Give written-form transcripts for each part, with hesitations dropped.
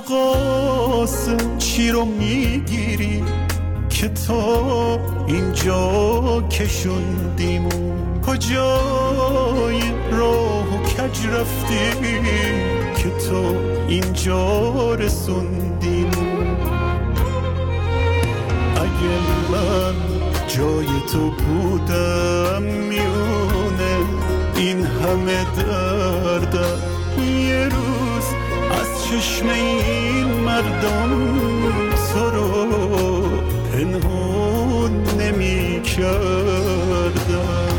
تقاص چی رو میگیری که تا اینجا کشوندیم، کجای راه و کج رفتی که تا اینجا رسوندیم. اگه من جای تو بودم میونه این همه دردم یه روز از چشم این مردم تو رو پنهون نمی کردم.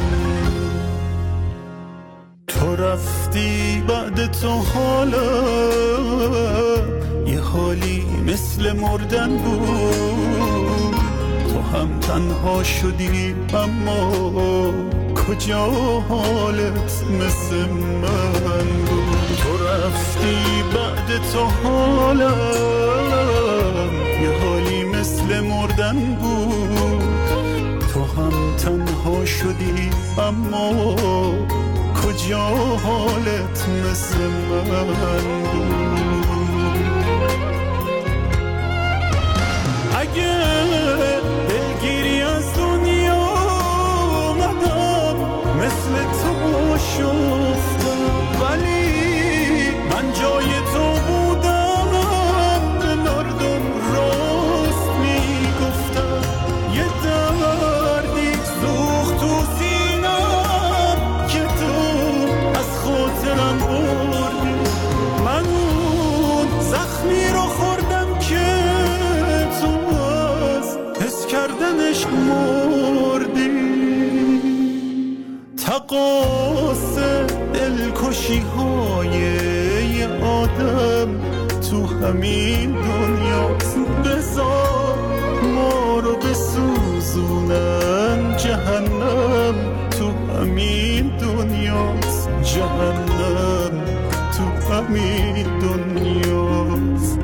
تو رفتی بعد تو حالا یه حالی مثل مردن بود، تو هم تنها شدی اما کجا حالت مثل من بود. تو رفتی بعد تو حالا یه حالی مثل مردن بود، تو هم تنها شدی اما کجا حالت مثل من بود. اگه دلگیری از دنیا اومدم مثل تو شفتم، ولی من جای تو بودم به مردم راست میگفتم. یه دردی سوخت تو سینم که تو از خاطرم بردی، من اون زخمی رو خوردم که تو از حس کردنش مردی. تقاص دلکشی های یه آدم تو همین دنیاست، بذار ما رو بسوزونن جهنم تو همین دنیاست، جهنم تو همین دنیاست.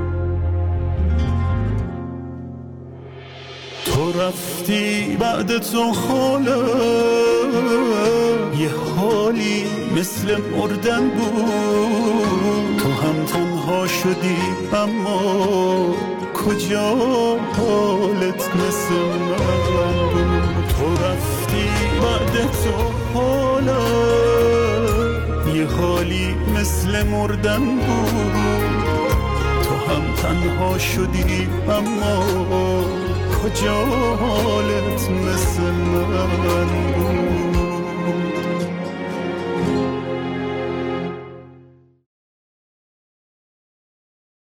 تو رفتی بعد تو حالا یه حالی مثل مردن بود، تو هم تنها شدی اما کجا حالت مثل من بود. تو رفتی بعد تو حالا یه حالی مثل مردن بود، تو هم تنها شدی اما کجا حالت مثل من